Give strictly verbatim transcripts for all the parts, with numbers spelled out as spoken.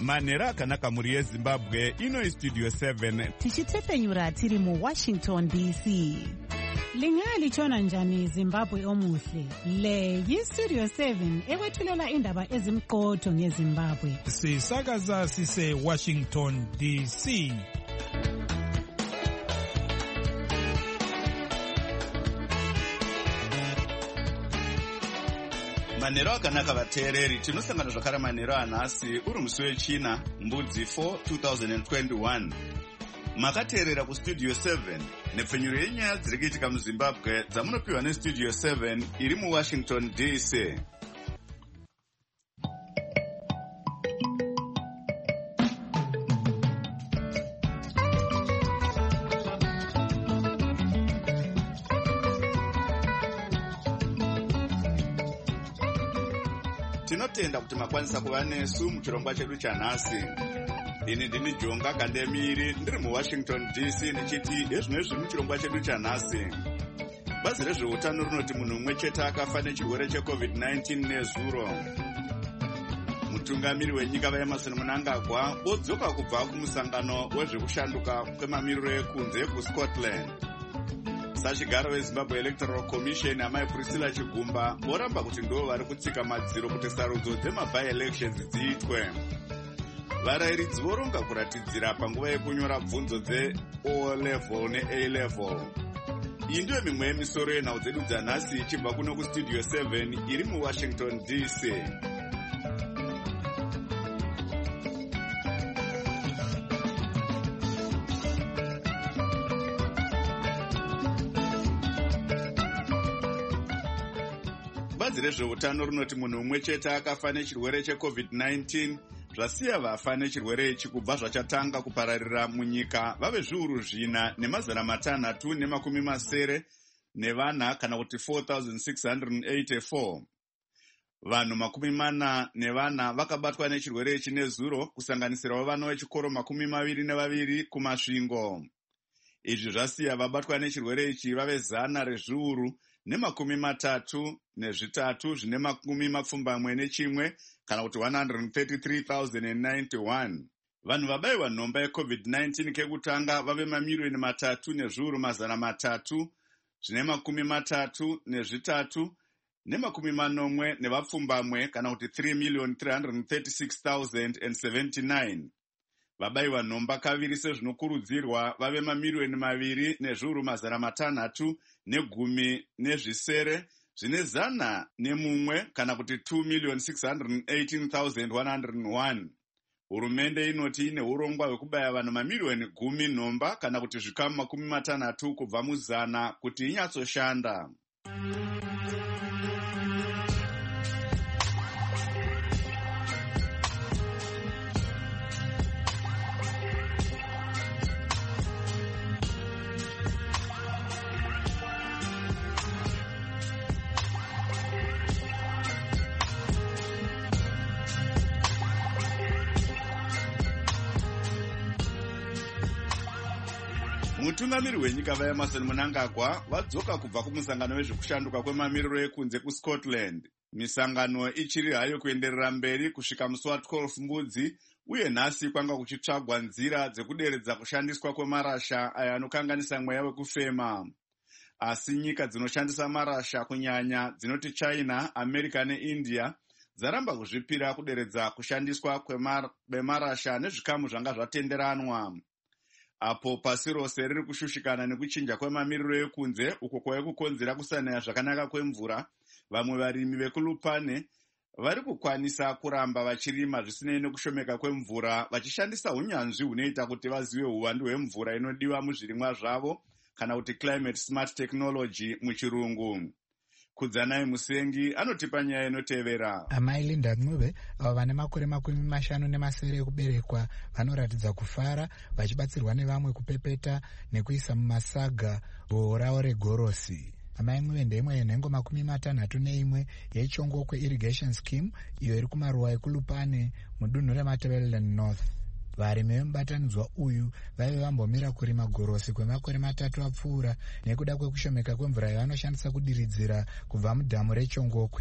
manhero akanaka muri yezimbabwe. Ino istudio seven tichitefenyura tiri muwashington D C. Lingalitshona njani Zimbabwe omuhle? Le yistudio seven ekwethulela indaba ezimqotho ngeZimbabwe. Sisakaza sise Washington D C. manhero akanaka vateereri, tinosangana zvakare manhero anhasi uri musi wechina mbudzi four two thousand twenty-one. Makateerera kustudio seven nepfenyuro yenyaya dziri kuitika muZimbabwe dzamunopiwa nestudio seven iri muWashington D C. Tinotenda kuti makwanisa kuva nesu muchirongwa chedu chanhasi. Ini ndini Jonga Kandemiri ndiri muWashington D C ndichiti ezvinezvi muchirongwa chedu chanhasi. Bazi rezveutano rinoti munhu umwe chete akafa nechirwere checovid nineteen nezuro. Mutungamiri wenyika vaEmerson Mnangagwa vodzoka kubva kumusangano wezvekushanduka kwemamiriro ekunze kuScotland. Sachigaro weZimbabwe Electoral Commission amai Priscilla Chigumba voramba kuti ndo vari kutsika madziro kuti sarudzo dzema-by-elections dziitwe. Varayiridzi voronga kuratidzira panguva yekunyora bvunzo dze-O level ne-A level. Iyi ndiyo mimwe yemisoro yenhau dzedu dzanhasi ichibva kuno kustudio seven iri muWashington D C. Bazi rezveutano rinoti munhu umwe chete akafa nechirwere checovid nineteen, zvasiya vafa nechirwere ichi kubva zvachatanga kupararira munyika vave zviuru zvina nemazana matanhatu nemakumi masere nevana kana kuti four thousand six hundred eighty-four. Vanhu makumi mana nevana vakabatwa nechirwere ichi nezuro, kusanganisirawo vana vechikoro makumi maviri nevaviri kumasvingo. Izvi zvasiya vabatwa nechirwere ichi vave zana rezviuru nemakumi matatu nezvitatu zvine makumi mapfumbamwe nechimwe kana kuti one hundred thirty-three thousand ninety-one. Vanhu vabayiwa nhomba yecovid nineteen kekutanga vave mamiliyoni matatu nezviuru mazana matatu zvine makumi matatu nezvitatu nemakumi manomwe nevapfumbamwe kana kuti three million three hundred thirty-six thousand seventy-nine. Vabayiwa nhomba kaviri sezvinokurudzirwa vave mamiliyoni maviri nezviuru mazana matanhatu negumi nezvisere zvine zana nemumwe kana kuti two million six hundred eighteen thousand one hundred one. Hurumende inoti ine urongwa hwekubaya vanhu mamiliyoni gumi nhomba kana kuti zvikamu makumi matanhatu kubva muzana kuti inyatsoshanda. Mutungamiri wenyika vaEmerson Mnangagwa vadzoka kubva kumusangano wezvekushanduka kwemamiriro ekunze kuScotland. Misangano ichiri hayo kuenderera mberi kusvika musi wa12 mbudzi uye nhasi kwanga kuchitsvagwa nzira dzekuderedza kushandiswa kwemarasha aya anokanganisa mweya wekufema. Asi nyika dzinoshandisa marasha kunyanya dzinoti China, America neIndia dzaramba kuzvipira kuderedza kushandiswa kwemarasha nezvikamu zvanga zvatenderanwa. Apo pasi rose riri kushushikana nekuchinja kwemamiriro ekunze uko kwave kukonzera kusanaya zvakanaka kwemvura, vamwe varimi vekulupane vari kukwanisa kuramba vachirima zvisinei nekushomeka kwemvura vachishandisa unyanzvi hunoita kuti vazive uwandu hwemvura inodiwa muzvirimwa zvavo kana kuti climate smart technology muchirungu. Kudzanai Musengi anotipa nyaya inotevera. Amai Linda Ncube avo vane makore makumi mashanu nemasere ekuberekwa vanoratidza kufara vachibatsirwa nevamwe kupepeta nekuisa mumasaga boho ravo regorosi. Amai Ncube ndeimwe yenhengo makumi matanhatu neimwe yechongokwe irrigation scheme iyo iri kumaruwa ekulupane mudunhu reMatabeleland North. Varimi vemubatanidzwa uyu vaive vambomira kurima gorosi kwemakore matatu apfuura nekuda kwekushomeka kwemvura yavanoshandisa kudiridzira kubva mudhamu rechongokwe.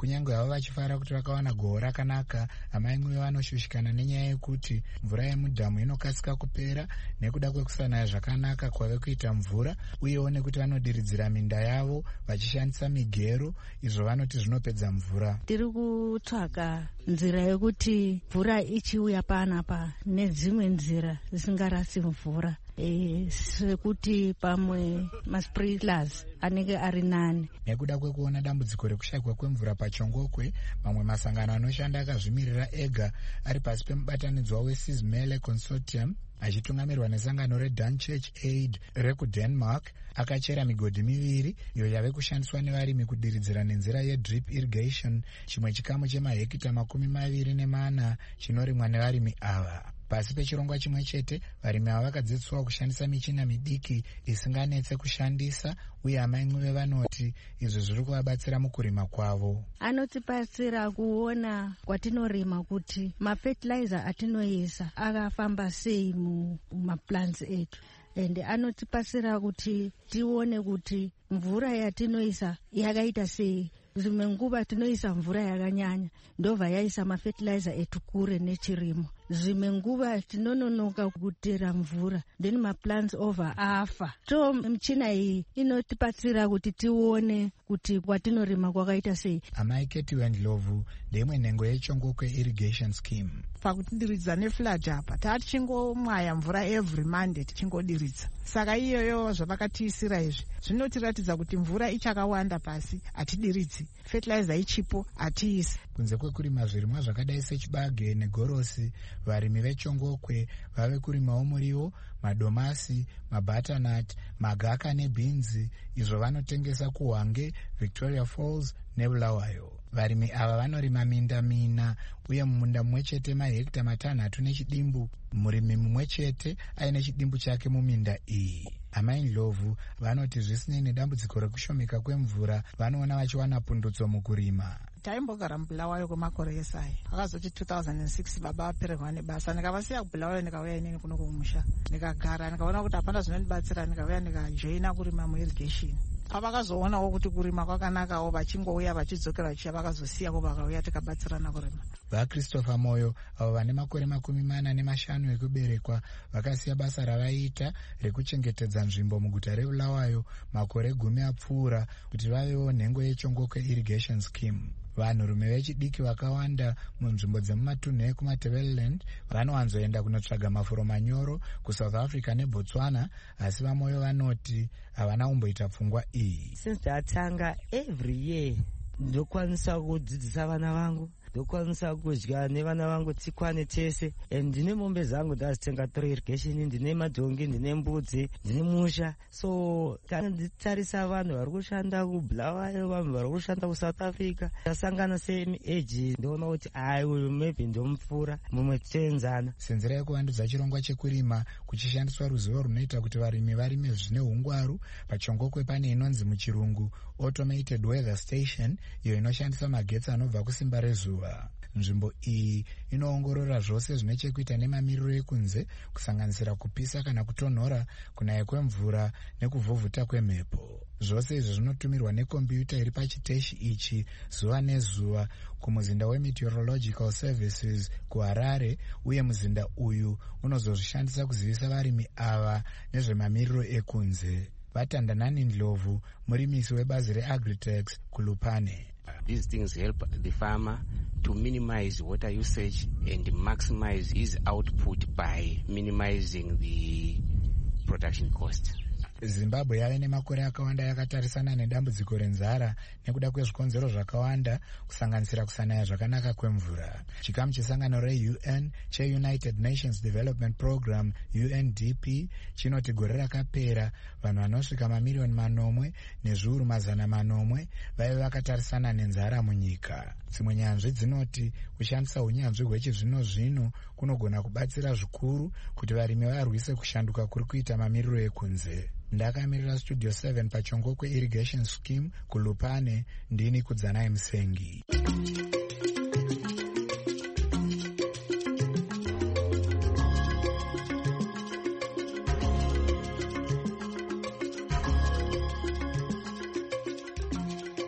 kunyange havo vachifara kuti vakawana gohwo rakanaka, amai mwe vanoshushikana nenyaya yekuti mvura yemudhamu inokasika kupera nekuda kwekusanaya zvakanaka kwave kuita mvura, uyewo nekuti vanodiridzira minda yavo vachishandisa migero, izvo vanoti zvinopedza mvura. Tiri kutsvaga nzira yekuti mvura ichiuya panapa nedzimwe nzira dzisingarasi mvura, e, sekuti pamwe masprinklers anenge ari nani. Nekuda kwekuona dambudziko rekushayikwa kwemvura pachongokwe, mamwe masangano anoshanda akazvimirira ega ari pasi pemubatanidzwa weSysmele Consortium achitungamirwa nesangano reDunchurch Aid rekuDenmark akachera migodhi miviri iyo yave kushandiswa nevarimi kudiridzira nenzira yedrip irrigation, chimwe chikamu chemahekita makumi maviri nemana chinorimwa nevarimi ava. Pasi pechirongwa chimwe chete, varimi ava vakadzidziswa kushandisa michina midiki isinganetse kushandisa, uye amai mwe vanoti izvo zviri kuvabatsira mukurima kwavo. Anotibatsira kuona kwatinorima kuti mafertilizer atinoisa akafamba sei mumaplants etu, ende anotibatsira kuti tione kuti mvura yatinoisa yakaita sei. Zvimwe nguva tinoisa mvura yakanyanya ndobva yaisa mafertilizer etu kure nechirimo. Zvimwe nguva tinononoka kutera mvura then maplants over afa. So michina iyi inotibatsira kuti tione kuti kwatinorima kwakaita sei. Amai Keti Wendlovu ndeimwe nhengo yechongokwe irrigation scheme. Pakutidiridza neflood apa tatichingomwaya mvura every Monday tichingodiridza. Saka iyoyo zvavakatiisira izvi zvinotiratidza kuti mvura ichakawanda pasi atidiridzi, fertilizer ichipo atiisi. Kunze kwekurima zvirimwa zvakadai sechibage negorosi, varimi vechongokwe vave kurimawo muriwo, madomasi, mabutternut, magaka nebhinzi, izvo vanotengesa kuHwange, Victoria Falls neBulawayo. Varimi ava vanorima minda mina, uye mumunda mumwe chete mahekita matanhatu nechidimbu, murimi mumwe chete aine chidimbu chake muminda iyi. Amai Ndlovu vanoti zvisinei nedambudziko rekushomeka kwemvura, vanoona vachiwana pundutso mukurima. Taimbogara muBulawayo kwemakore esai. Akazoti two thousand six baba apererwa nebasa, ndikavasiya kuBulawayo ndikauya inini kuno kumusha. Ndikagara ndikaona kuti hapana zvinondibatsira, ndikauya ndikajoina kurima muirrigation. Pavakazoonawo kuti kurima kwakanakawo vachingouya vachidzokera vachiya vakazosiyako vakauya tikabatsirana kurima. VaChristopher Moyo avo vane makore makumi mana nemashanu ekuberekwa vakasiya basa ravaiita rekuchengetedza nzvimbo muguta reBulawayo makore gumi apfuura kuti vavewo nhengo yechongokwe irrigation scheme. Vanhurume vechidiki vakawanda munzvimbo dzemumatunhu ekumaTebeleland vanowanzoenda kunotsvaga mafuro manyoro kuSouth Africa neBotswana, asi vaMoyo vanoti havana kumboita pfungwa iyi. Since ndatanga every year ndokwanisa kudzidzisa vana vangu, ndokwanisa kudya nevana vangu tsikwane tese. Ndine mombe zangu ndazitenga three irrigation, ndine madhongi, ndine mbudzi, ndine musha. So kana nditarisa vanhu vari kushanda kuBulawayo, vanhu vari kushanda kuSouth Africa, tasangana same age, ndoona kuti ai uyu maybe ndomupfuura mumwe tenzana. Senzera yekuvandudza chirongwa chekurima kuchishandiswa ruzivo runoita kuti varimi varime zvine hungwaru, pachongokwe pane inonzi muchirungu automated weather station, iyo inoshandisa magetsi anobva kusimba rezuva. Nzvimbo iyi inoongorora zvose zvine chekuita nemamiriro ekunze, kusanganisira kupisa kana kutonhora, kunaya kwemvura nekuvhuvhuta kwemhepo. Zvose izvi zvinotumirwa nekombiyuta iri pachiteshi ichi zuva nezuva kumuzinda weMeteorological Services kuHarare, uye muzinda uyu unozozvishandisa kuzivisa varimi ava nezvemamiriro ekunze. Vatandanani Ndlovu, murimisi webazi reAgritex kuLupane. These things help the farmer to minimize water usage and maximize his output by minimizing the production cost. Zimbabwe yave nemakore akawanda yakatarisana nedambudziko renzara nekuda kwezvikonzero zvakawanda kusanganisira kusanaya zvakanaka kwemvura. Chikamu chesangano reU N cheUnited Nations Development Program U N D P chinoti gore rakapera vanhu vanosvika mamiliyoni manomwe nezviuru mazana manomwe vaive vakatarisana nenzara munyika. Dzimwe nyanzvi dzinoti kushandisa unyanzvi hwechizvino zvino kunogona kubatsira zvikuru kuti varimi varwise kushanduka kuri kuita mamiriro ekunze. Ndakamirira Studio seven pachongokwe irrigation scheme kuLupane, ndini Kudzanai Musengi.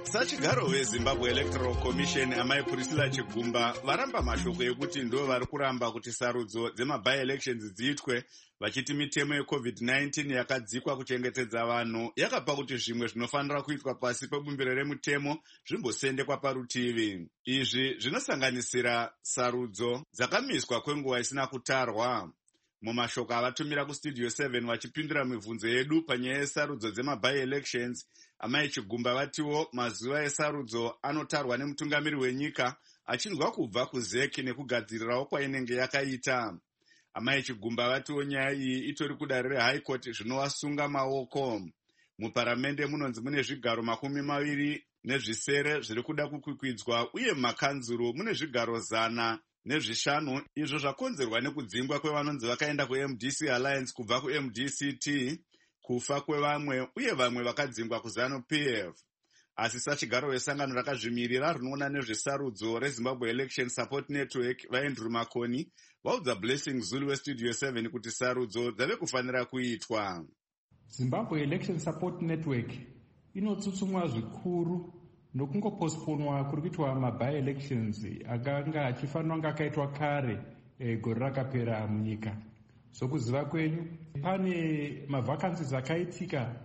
Sachigaro weZimbabwe Electoral Commission amai Priscilla Chigumba varamba mashoko ekuti ndo vari kuramba kuti sarudzo dzema-by-elections dziitwe, vachiti mitemo yecovid nineteen yakadzikwa kuchengetedza vanhu yakapa kuti zvimwe zvinofanira kuitwa pasi pebumbiro remutemo zvimbosendekwa parutivi. Izvi zvinosanganisira sarudzo dzakamiswa kwenguva isina kutarwa. Mumashoko avatumira kustudio seven vachipindura mibvunzo yedu panyaya yesarudzo dzema-by-elections, amai Chigumba vatiwo mazuva esarudzo anotarwa nemutungamiri wenyika achinzwa kubva kuzeki nekugadzirirawo kwainenge yakaita. Amai Chigumba vatiwo nyaya iyi itori kudare reHigh Court zvinovasunga maoko. Muparamende munonzi mune zvigaro makumi maviri nezvisere zviri kuda kukwikwidzwa, uye mumakanzuro mune zvigaro zana nezvishanu, izvo zvakonzerwa nekudzingwa kwevanonzi vakaenda kuM D C Alliance kubva kuM D C T, kufa kwevamwe uye vamwe vakadzingwa kuZanu P F. Asi sachigaro wesangano rakazvimirira rinoona nezvesarudzo reZimbabwe Election Support Network vaAndrew Makoni vaudza Blessing Zulu westudio seven kuti sarudzo dzave kufanira kuitwa. Zimbabwe Election Support Network inotsutsumwa zvikuru nokungoposponwa kuri kuitwa ma-by-elections akanga achifanira kunge akaitwa kare e, gore rakapera munyika. Sokuziva kwenyu, pane mavacancies akaitika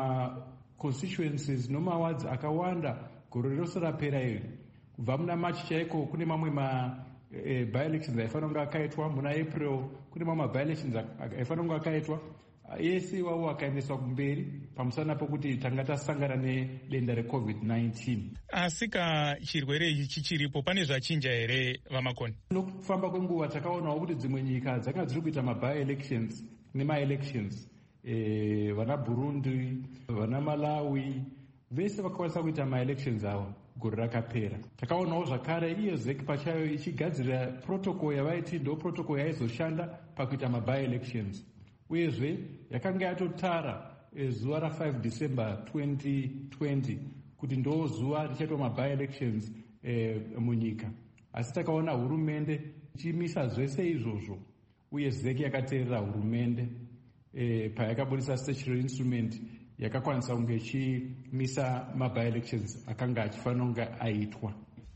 muma-constituencies nomawards akawanda gore rose rapera iri. Kubva muna March chaiko kune mamwe ma-by-elections aifanira kunge akaitwa, muna April kune mamwe ma-by-elections aifanira kunge akaitwa. Yese iwawo akaendeswa kumberi pamusana pokuti tanga tasangana nedenda recovid nineteen. Asika chirwere ichi chichiripo, pane zvachinja here vamakoni? Nokufamba kwenguva takaonawo kuti dzimwe nyika dzanga dziri kuita ma-by-elections nema-elections. E, vana Burundi, vana Malawi, vese vakakwanisa kuita ma-elections avo gore rakapera. Takaonawo zvakare iyo zeki pachayo ichigadzira protocol yavaiti ndo protocol yaizoshanda pakuita ma-by-elections. Uyezve yakanga yatotara e, zuva ra5 December twenty twenty kuti ndo zuva richaitwa ma-by-elections e, munyika. Asi takaona hurumende ichimisa zvese izvozvo, uye zeki yakateerera hurumende e, payakabudisa statutory instrument yakakwanisa kunge ichimisa ma-by-elections akanga achifanira kunge aitwa.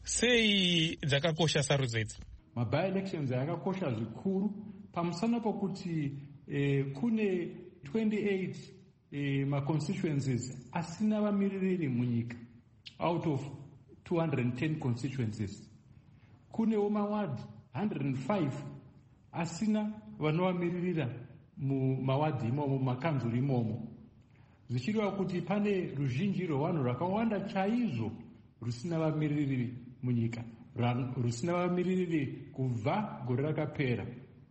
Sei dzakakosha sarudzo idzi? Ma-by-elections yakakosha zvikuru pamusana pokuti Eh, kune twenty-eight eh, ma-constituencies asina vamiririri munyika out of two hundred ten constituencies. Kunewo maward one hundred five asina vanovamiririra mumawadi imomo, mumakanzuro imomo, zvichireva kuti pane ruzhinji rwevanhu rwakawanda chaizvo rusina vamiririri munyika, rusina vamiririri kubva gore rakapera.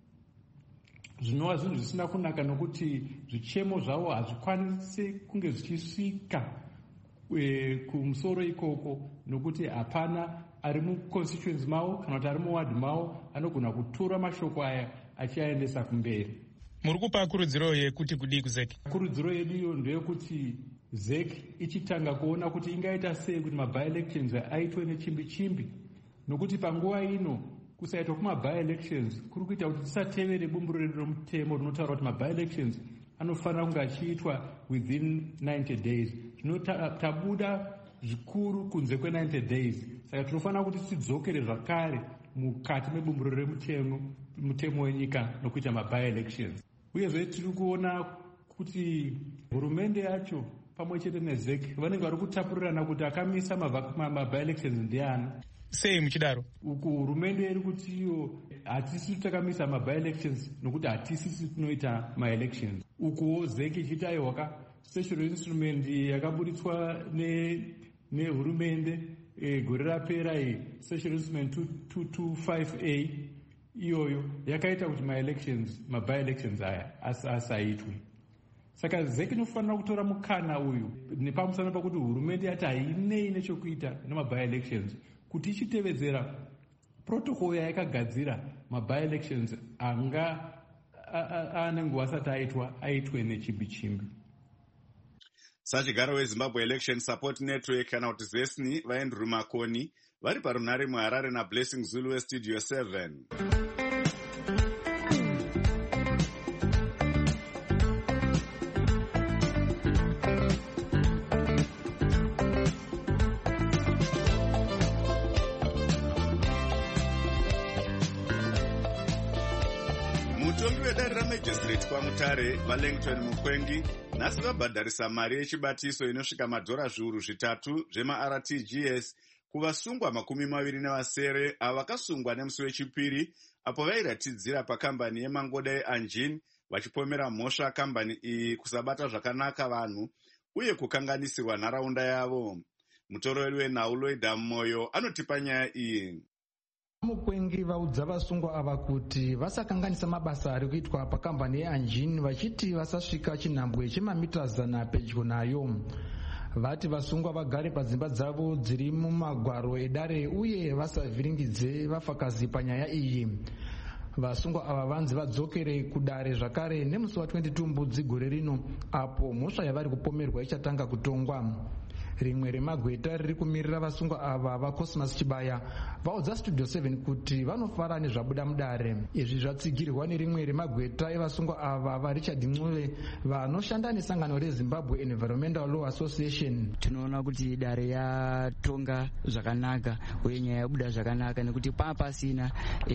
Zvinova zvinhu zvisina kunaka nokuti zvichemo zvavo hazvikwanisi kunge zvichisvika e, kumusoro ikoko, nokuti hapana ari muconstituency mavo kana kuti ari muwadi mavo anogona kutora mashoko aya achiaendesa kumberi. Muri kupa kurudziro yekuti kudii kuzeki? Kurudziro yedu iyo ndeyekuti zeki ichitanga kuona kuti ingaita sei kuti ma-by-elections aitwe nechimbi chimbi, nokuti panguva ino kusaitwa kuma-by-elections kuri kuita kuti tisatevere bumbiro redu romutemo rinotaura kuti ma-by-elections anofanira kunge achiitwa within ninety days. Zvino tabuda zvikuru kunze kwe-ninety days, saka tinofanira kuti tidzokere zvakare mukati mebumbiro remutemo mutemo wenyika nokuita ma-by-elections. Uyezve tiri kuona kuti hurumende yacho pamwe chete nezeki vanenge vari kutapurirana kuti akamisa ma-by-elections ndiani. Sei muchidaro? Uku hurumende iri kuti iyo hatisi takamisa ma-by-elections nokuti hatisisi tunoita ma-elections. Ukuwo zeki ichiti aiwaka statutory instrument yakabuditswa nehurumende e, gore rapera iyi, statutory instrument two twenty-five A iyoyo yakaita kuti ma-elections ma-by-elections aya asaitwe. Saka zeki inofanira kutora mukana uyu nepamusana pakuti hurumende yati hainei nechekuita nema-by-elections, kuti ichitevedzera protocol yayakagadzira ma-by-elections anga anenguva asati aitwa aitwe nechimbi chimbi. Sachigaro weZimbabwe Election Support Network kana kuti ZESNI vaAndrew Makoni vari parunare muHarare naBlessing Zulu westudio seven. Church Street kwaMutare, vaLangton Mukwengi nhasi vabhadharisa mari yechibatiso inosvika madhora zviuru zvitatu zvema-R T G S kuvasungwa makumi maviri nevasere avo vakasungwa nemusi wechipiri apo vairatidzira pakambani yemangoda yeAnjin vachipomera mhosva kambani iyi kusabata zvakanaka vanhu uye kukanganisirwa nharaunda yavo. Mutorori wenhau Loida Moyo anotipa nyaya iyi. Mukwengi vaudza vasungwa ava kuti vasakanganisa mabasa ari kuitwa pakambani yeAnjin vachiti vasasvika chinhambwe chemamita zana pedyo nayo. Vati vasungwa vagare padzimba dzavo dziri mumagwaro edare uye vasavhiringidze vafakazi panyaya iyi. Vasungwa ava vanzi vadzokere kudare zvakare nemusi wa22 Mbudzi gore rino apo mhosva yavari kupomerwa ichatanga kutongwa. Rimwe remagweta riri kumirira vasungwa ava vaCosmas Chibaya vaudza Studio seven kuti vanofara nezvabuda mudare. Izvi zvatsigirwa nerimwe remagweta evasungwa ava vaRichard Mncube vanoshanda nesangano reZimbabwe Environmental Law Association. Tinoona kuti dare yatonga zvakanaka uye nyaya yabuda zvakanaka nekuti papasina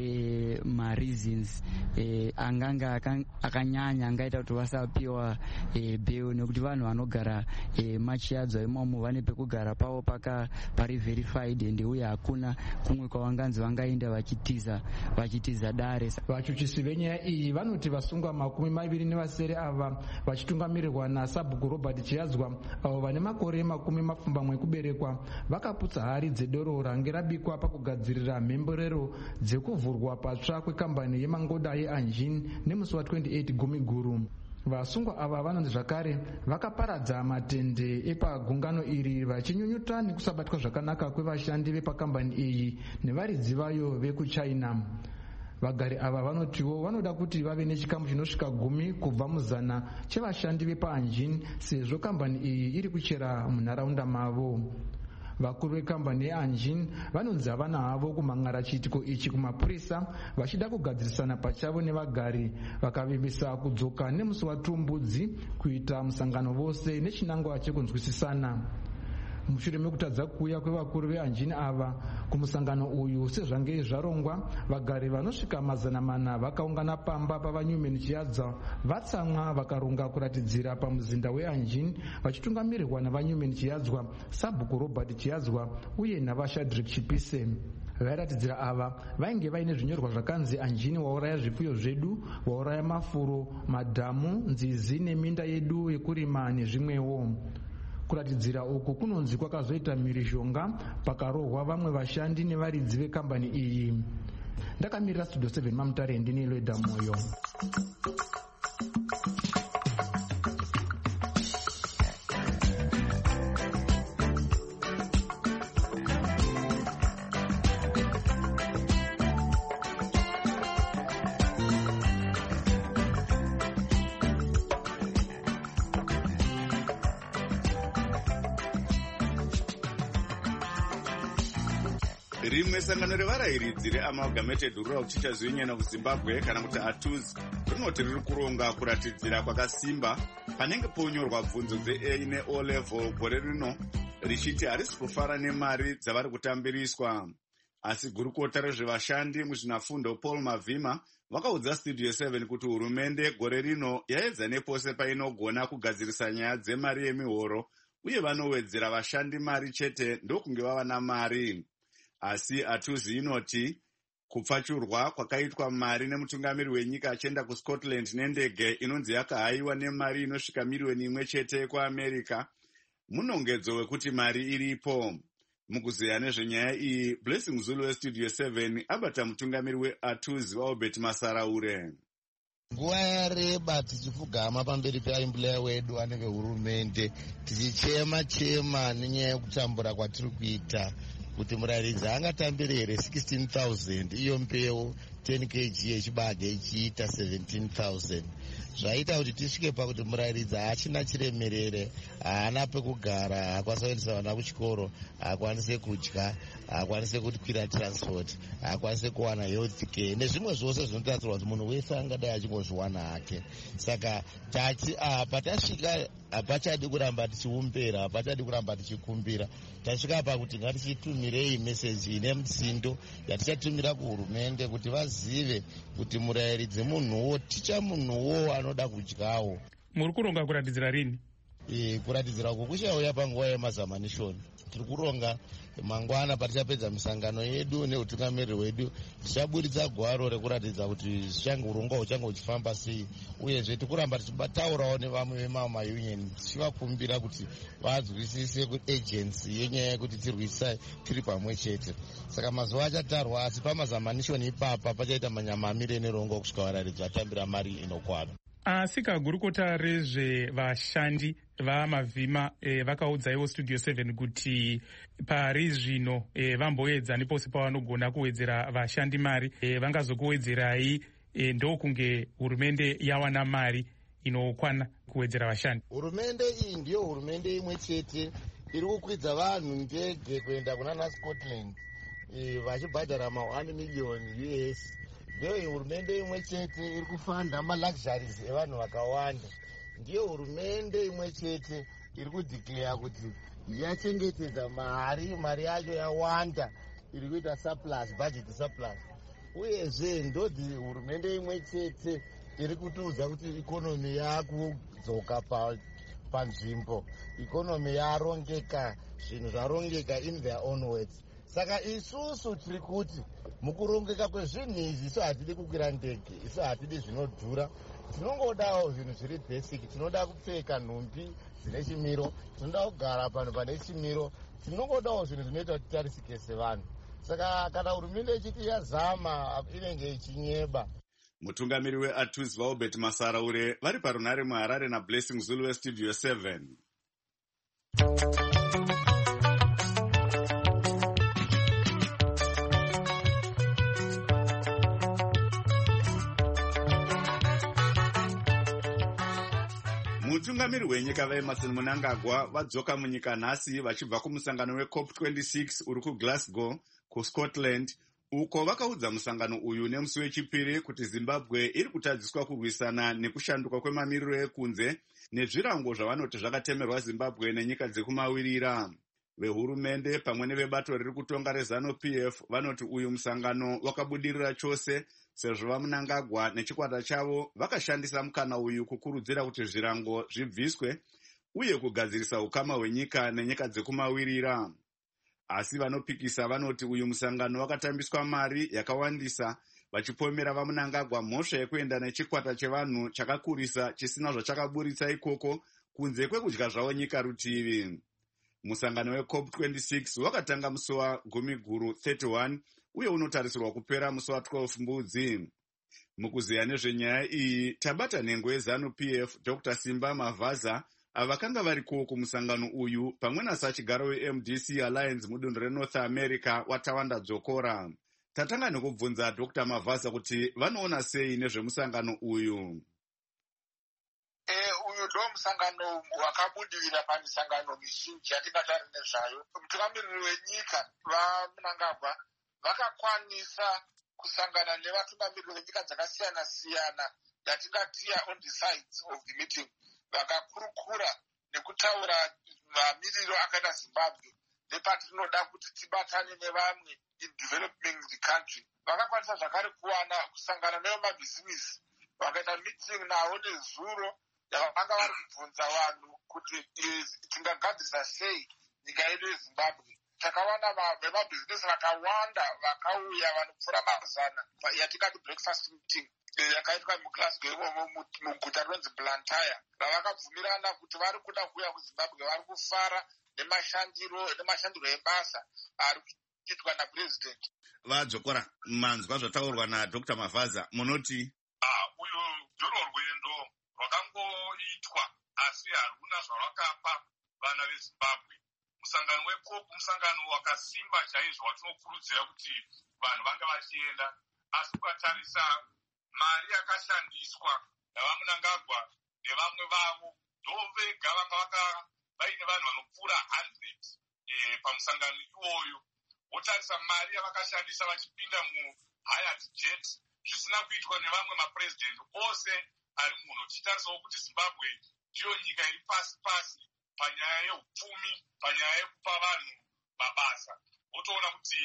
e, ma-reasons e, anganga akanyanya angaita kuti vasapiwa e, bail nekuti vanhu vanogara e, machiadzwa imomo vane pekugara pavo paka pari verified ende uye hakuna kumwe kwavanganzi vangaenda vachitiza vachitiza dare. Vachuchisi venyaya iyi vanoti vasungwa makumi maviri nevasere ava vachitungamirirwa naSabhuku Robert Chiadzwa avo vane makore makumi mapfumbamwe ekuberekwa vakaputsa hari dzedoro range rabikwa pakugadzirira mhemberero dzekuvhurwa patsva kwekambani yemangoda yeAnjin nemusi wa28 Gumiguru. Vasungwa ava vanonzi zvakare vakaparadza matende epagungano iri vachinyunyuta nekusabatwa zvakanaka kwevashandi vepakambani iyi nevaridzi vayo vekuChina. Vagari ava vanotiwo vanoda kuti vave nechikamu chinosvika gumi kubva muzana chevashandi vepaAnjin sezvo kambani iyi iri kuchera munharaunda mavo. Vakuru vekambani yeAnjin vanonzi havana havo kumhan'ara chiitiko ichi kumapurisa vachida kugadzirisana pachavo nevagari vakavimbisa kudzoka nemusi wa2 Mbudzi kuita musangano vose nechinangwa chekunzwisisana. Mushure mekutadza kuuya kwevakuru veAnjin ava kumusangano uyu sezvange zvarongwa, vagari vanosvika mazana mana vakaungana pamba pavaNewman Chiadzwa vatsamwa vakaronga kuratidzira pamuzinda weAnjin vachitungamirirwa navaNewman Chiadzwa, Sabhuku Robert Chiadzwa uye navaShadrack Chipise. Vairatidzira ava vainge vaine zvinyorwa zvakanzi Anjin wauraya zvipfuyo zvedu, wauraya mafuro, madhamu, nzizi neminda yedu yekurima nezvimwewo. Kuratidzira uku kunonzi kwakazoita mhirizhonga pakarohwa vamwe vashandi nevaridzi vekambani iyi. Ndakamirira Studio seven maMutare ndini Loida Moyo. Rimwe sangano revarayiridzi reAmalgamated Rural Teachers Union of Zimbabwe kana kuti A T U Z rinoti riri kuronga kuratidzira kwakasimba panenge ponyorwa bvunzo dze-A ne-O level gore rino richiti harisi kufara nemari dzavari kutambiriswa. Asi gurukota rezvevashandi muzvinafundo Paul Mavhima vakaudza Studio seven kuti hurumende gore rino yaedza nepose painogona kugadzirisa nyaya dzemari yemihoro uye vanowedzera vashandi mari chete ndokunge vava namari. Asi A T U Z inoti kupfachurwa kwakaitwa mari nemutungamiri wenyika achienda kuScotland nendege inonzi yakahayiwa nemari inosvika miriyoni imwe chete kuAmerica munongedzo wekuti mari iripo. Mukuzeya nezvenyaya iyi, Blessing Zulu weStudio seven abata mutungamiri weA T U Z waObert Masaraure. Nguva yareba tichifugama pamberi peaimbulaya wedu anenge hurumende tichichema chema nenyaya yekutambura kwatiri kuita kuti murayiridzi angatambire here sixteen thousand iyo mbeu ten kilograms yechibage ichiita seventeen thousand. Zvaita kuti tisvike pakuti murayiridzi haachina chiremerere, haana pekugara, haakwanisa kuendesa vana kuchikoro, haakwanise kudya, haakwanise kukwira transport, haakwanise kuwana health care nezvimwe zvose zvinotarisirwa kuti munhu wese angadai achingozviwana hake. Saka tati apa tasvika hapachadi kuramba tichiumbera, hapachadi kuramba tichikumbira. Tasvika pakuti ngatichitumirei meseji ine mutsindo yatichatumira kuhurumende kuti vazive vazive kuti murayiridzi munhuwo, ticha munhuwo anoda kudyawo. Muri kuronga kuratidzira rini? E, kuratidzira uku kuchauya panguva yemazamanishoni. Tiri kuronga mangwana patichapedza misangano yedu neutungamiriri hwedu, tichaburitsa gwaro rekuratidza kuti urongwa huchange huchifamba sei, uyezve tikuramba tichitaurawo nevamwe vemamwe maunion tichivakumbira kuti vanzwisise agency yenyaya yekuti tirwisa tiri pamwe chete. Saka mazuva achatarwa, asi pamazamanishoni ipapa pachaita manyamamire nerongwa kusvika varairidzi vatambira mari inokwana. Asi kagurukota rezvevashandi vamavhima e, vakaudzaiwo Studio seven kuti pari zvino e, vamboedza nepose pavanogona kuwedzera vashandi mari e, vangazokuwedzerai e, ndokunge hurumende yawana mari inokwana kuwedzera vashandi. Hurumende iyi ndiyo hurumende imwe chete iri kukwidza vanhu ndege kuenda kunana Scotland e, vachibhadhara ma one million U S. Ndiyo hurumende imwe chete iri kufanda ma-luxuries evanhu vakawanda. Ndiyo hurumende imwe chete iri kudeclare kuti yachengetedza mari, mari yacho yawanda, iri kuita surplus, budget surplus. Uyezve ndodzi hurumende imwe chete iri kutiudza kuti ikonomi yakudzoka panzvimbo, ikonomi yarongeka, zvinhu zvarongeka in their own words. Saka isusu tiri kuti mukurongeka kwezvinhu izvi isu hatidi kukwira ndege, isu hatidi zvinodhura, tinongodawo zvinhu zviri basic. Tinoda kupfeka nhumbi dzine chimiro, tinoda kugara panhu pane chimiro, tinongodawo zvinhu zvinoita kuti titarisike sevanhu. Saka kana hurumende ichiti yazama inenge ichinyeba. Mutungamiri weATUS vaUbert Masaraure vari parunare muHarare naBlessing Zulu weStudio seven. Mutungamiri wenyika vaEmerson Mnangagwa vadzoka munyika nhasi vachibva kumusangano weCOP twenty-six uri kuGlasgow kuScotland, uko vakaudza musangano uyu nemusi wechipiri kuti Zimbabwe iri kutadziswa kurwisana nekushanduka kwemamiriro ekunze nezvirango zvavanoti zvakatemerwa Zimbabwe nenyika dzekumawirira. Vehurumende pamwe nevebato riri kutonga reZANU-P F vanoti uyu musangano wakabudirira chose sezvo vaMnangagwa nechikwata chavo vakashandisa mukana uyu kukurudzira kuti zvirango zvibviswe uye kugadzirisa ukama hwenyika nenyika dzekumawirira. Asi vanopikisa vanoti uyu musangano wakatambiswa mari yakawandisa, vachipomera vaMnangagwa mhosva yekuenda nechikwata chevanhu chakakurisa chisina zvachakaburitsa ikoko kunze kwekudya zvavo nyika rutivi. Musangano weCOP twenty-six wakatanga musi wagumi guru thirty-one uye unotarisirwa kupera musi wa12 mbudzi. Mukuziya nezvenyaya iyi tabata nhengo yeZANU-P F Doctor Simba Mavaza avakanga variko kumusangano uyu pamwe nasachigaro weM D C Alliance mudunhu reNorth America watawanda dzokora. Tatanga nekubvunza Doctor Mavaza kuti vanoona sei nezvemusangano uyu. Ndo musangano wakabudirira pamisangano mizhinji yatingatari nezvayo. Mutungamiriri wenyika vaMnangagwa vakakwanisa kusangana nevatungamiriri venyika dzakasiyana siyana yatingati on the sides of the meeting, vakakurukura nekutaura mamiriro akaita Zimbabwe nepatinoda kuti tibatane nevamwe in developing the country. Vakakwanisa zvakare kuwana kusangana nevo mabhizinisi, vakaita meeting nawo nezuro vanga vari kubvunza vanhu kuti tingagadzirisa sei nyika yedu yeZimbabwe. Takawana vemabhizinesi vakawanda vakauya vanopfuura mazana yatingati breakfast meeting yakaitwa muGlasgow imomo muguta rinonzi Blantyre, vavakabvumirana kuti vari kuda kuuya kuZimbabwe, vari kufara nemashandiro nemashandiro ebasa ari kuitwa napresident. Vadzokora manzwa zvataurwa naDr Mavaza, munoti uyu ndoro rwendo rwakangoitwa asi haruna zvarwakapa vana veZimbabwe. Musangano weCOP musangano wakasimba chaizvo watinokurudzira kuti vanhu vanga vachienda, asi ukatarisa mari yakashandiswa navaMnangagwa nevamwe vavo ndovega vanga vaine vanhu vanopfuura one hundred e, pamusangano iwoyo. Wotarisa mari yavakashandisa vachipinda muHyatt jet zvisina kuitwa nevamwe mapresident ose ari muno. Tichitarisawo kuti Zimbabwe ndiyo nyika iri pasi pasi panyaya yeupfumi, panyaya yekupa vanhu mabasa. Wotoona kuti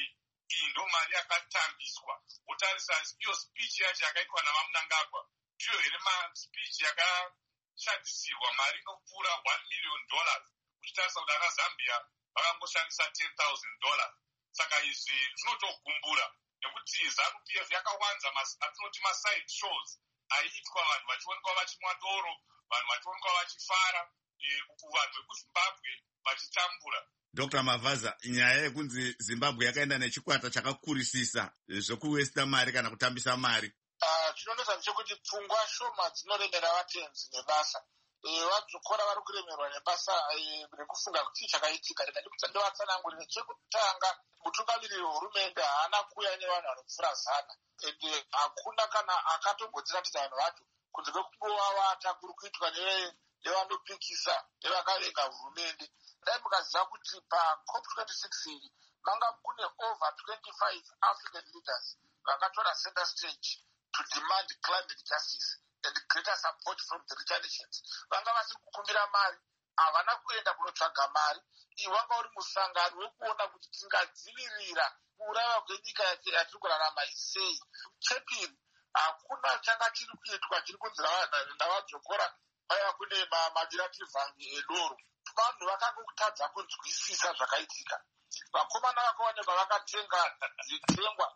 iyi ndo mari yakatambiswa. Wotarisa iyo speech yacho yakaitwa navamunangagwa ndiyo here maspeech yakashandisirwa mari inopfuura one million dollars, uchitarisa kuti ana Zambia vakangoshandisa ten thousand dollars. Saka izvi zvinotogumbura nekuti ZANU P F yakawanza atinoti maside shows aiitwa vanhu vachionekwa vachimwa doro, vanhu vachionekwa vachifara, uku vanhu vekuzimbabwe vachitambura. Doctor Mavaza, nyaya yekunzi Zimbabwe yakaenda nechikwata chakakurisisa zvekuwesta mari kana kutambisa mari, chinonesa ndechekuti pfungwa shoma dzinoremera vatenzi nebasa. Vadzokora vari kuremerwa nebasa rekufunga kuti chakaitika. Ndindovatsanangurira chekutanga, mutungamiriri wehurumende haana kuuya nevanhu vanopfuura zana, ende hakuna kana akatombodziratidza vanhu vacho kunze kwekungowavata kuri kuitwa nevanopikisa nevakavenga hurumende. Dai mukaziva kuti paCOP twenty-six iyi manga kune over twenty-five African leaders vakatora center stage to demand climate justice and greater support from the richer nations. Vanga vasiri kukumbira mari, havana kuenda kunotsvaga mari. Iyi wanga uri musangano wekuona kuti tingadzivirira kurava kwenyika yatiri kurarama isei. Chepiri, hakuna changa chiri kuitwa chiri kunzi navadzokora paiva kune madirativhangi edoro. Vanhu vakangotadza kunzwisisa zvakaitika. Vakomana vakaonekwa vakatenga zvitengwa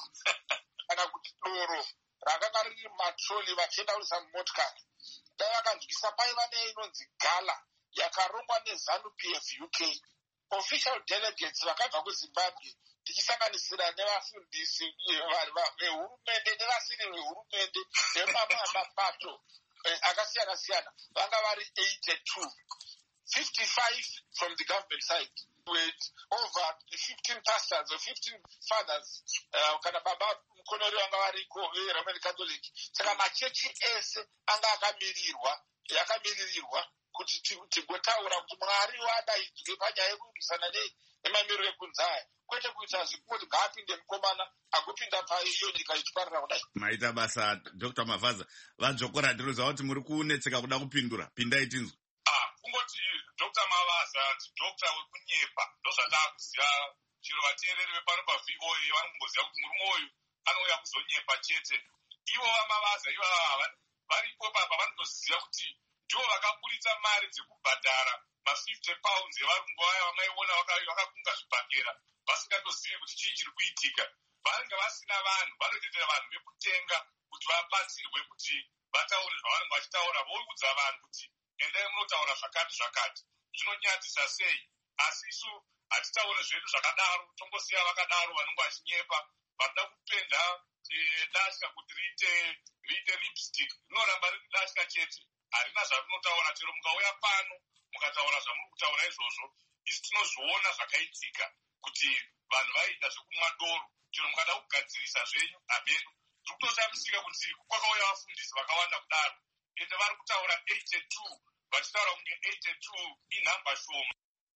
kana kuti doro rakanga riri matroli vachienda kurisa mumotikari. Dai vakanzwisa paiva neinonzi gala yakarongwa neZANU P F U K. Official delegates vakabva kuZimbabwe tichisanganisira nevafundisi vehurumende nevasiri vehurumende vemamapato akasiyana siyana vanga vari eighty-two. fifty-five from the government side, with over fifteen pastors or fifteen fathers, kana baba mukonori vanga variko veRoman Catholic. Saka machechi ese anga akamirirwa yakamirirwa kuti tigotaura kuti Mwari wadaidzwe panyaya yekurwisana nemamiriro ekunze aya, kwete kuita zvekuti ngaapinde mukomana agopinda paiyo nyika ichiparira kudai. Maita basa Doctor Mavaza, vadzokora ndinoziva kuti muri kunetseka kuda kupindura, pindai tinzwe. Kungoti Doctor Mavaza ndidokta wekunyepa, ndozvatakuziva. Chero vateereri vepano paV O A vanongoziva kuti murume uyu anouya kuzonyepa chete. Ivo vaMavaza ivo varipo papa vanotoziva kuti ndivo vakaburitsa mari dzekubhadhara ma-fifty pounds evarungu vaya vamaiona vakakunga zvibhakera vasingatozivi kuti chii chiri kuitika. Vanenge vasina vanhu, vanotetera vanhu vekutenga kuti vabatsirwe kuti vataure zvavanenge vachitaura, voudza vanhu kuti endai munotaura zvakati zvakati. Zvinonyadzisa sei? Asi isu hatitaure zvedu zvakadaro, tongosiya vakadaro vanenge vachinyepa, vanoda kupenda dasha kuti riite riite lipstick, rinoramba riri dasha chete, harina zvarinotaura. Chero mukauya pano mukataura zvamuri kutaura izvozvo, isi tinozviona zvakaitika kuti vanhu vaida zvekumwa doro. Chero mukada kugadzirisa zvenyu habedu. Tiri kutoshamisika kuti kwakauya vafundisi vakawanda kudaro, ende vari kutaura eighty-two, vachitaura kunge eighty-two inhamba shoma.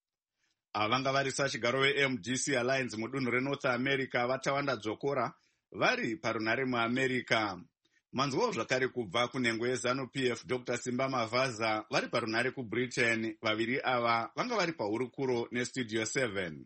Vanga vari sachigaro veM D C Alliance mudunhu reNorth America vatawanda dzokora vari parunhare muAmerica. Manzwawo zvakare kubva kunhengo yeZANU P F Doctor Simba Mavaza vari parunhare kuBritain. Vaviri ava vanga vari pahurukuro neStudio seven.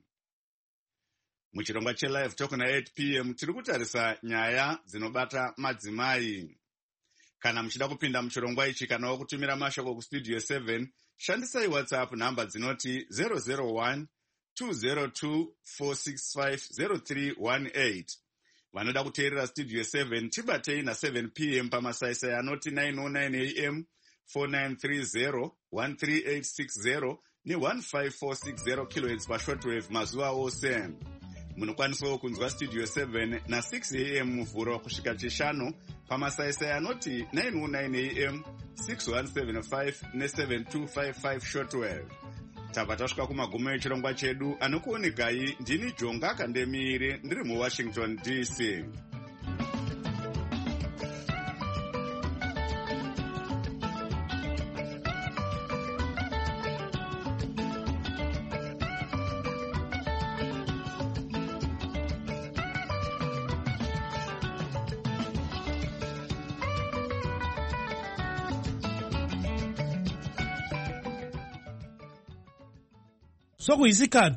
Muchirongwa cheLive Talk na-eight p m tiri kutarisa nyaya dzinobata madzimai. Kana muchida kupinda muchirongwa ichi kana wokutumira mashoko kuStudio seven, shandisai WhatsApp namba dzinoti zero zero one two zero two four six five zero three one eight. Vanoda kuteerera Studio seven tibatei na seven p m pamasaisai anoti nine oh nine a m, four nine three zero, one three eight six zero ne one five four six zero kilohertz pashortwave mazuva ose. Munokwanisawo kunzwa Studio seven na six a m muvhuro kusvika chishanu pamasaisai anoti nine oh nine a m, six one seven five ne seven two five five shortwave. Tabva tasvika kumagumo echirongwa chedu. Anokuonekai ndini Jonga Kandemire ndiri muWashington D C. Sokuyisikhathi